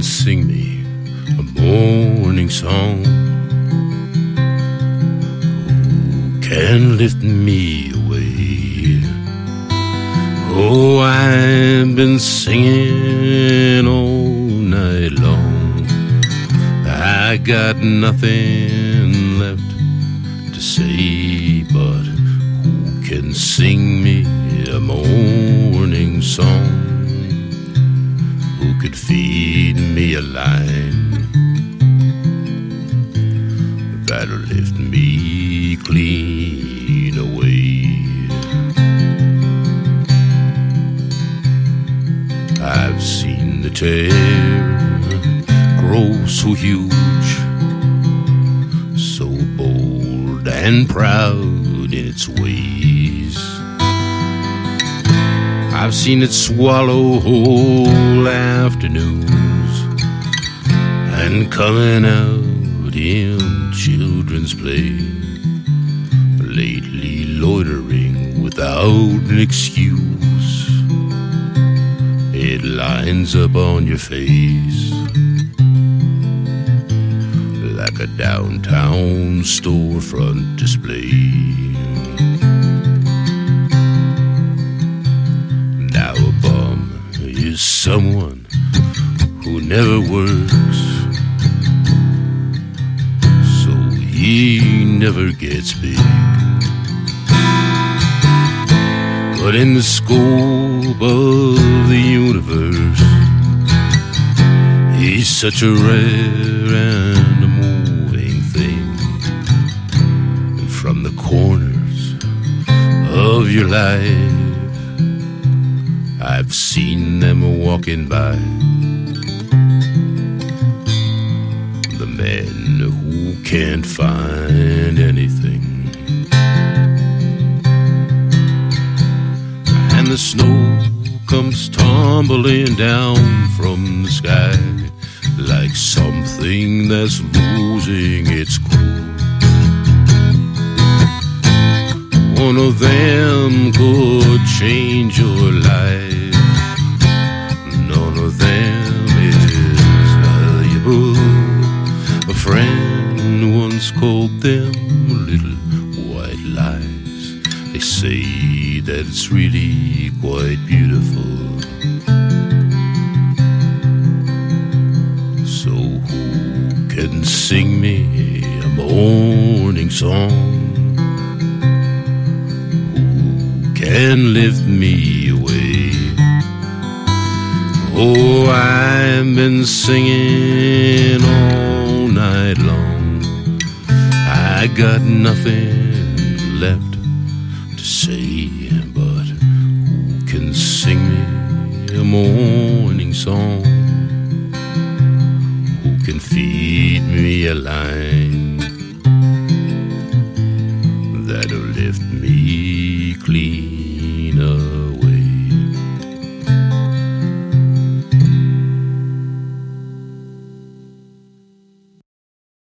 sing me a morning song? Who can lift me away? Oh, I've been singing all night long. I got nothing left to say, but who can sing me a morning song? Who could feed me a line that'll lift me clean away? I've seen the tear grow so huge, so bold and proud in its ways. I've seen it swallow whole afternoons and coming out in children's play, lately loitering without an excuse. It lines up on your face like a downtown storefront display. Now a bum is someone who never works, so he never gets big. But in the scope of the universe, he's such a rare and a moving thing. And from the corners of your life, I've seen them walking by. The men who can't find anything, and the snow comes tumbling down from the sky like something that's losing its cool. One of them could change your life. None of them is valuable. A friend once called them little white lies. They say that it's really quite beautiful. So who can sing me a morning song? Who can lift me away? Oh, I've been singing all night long. I got nothing left to say, but who can sing me a morning song? Who can feed me a line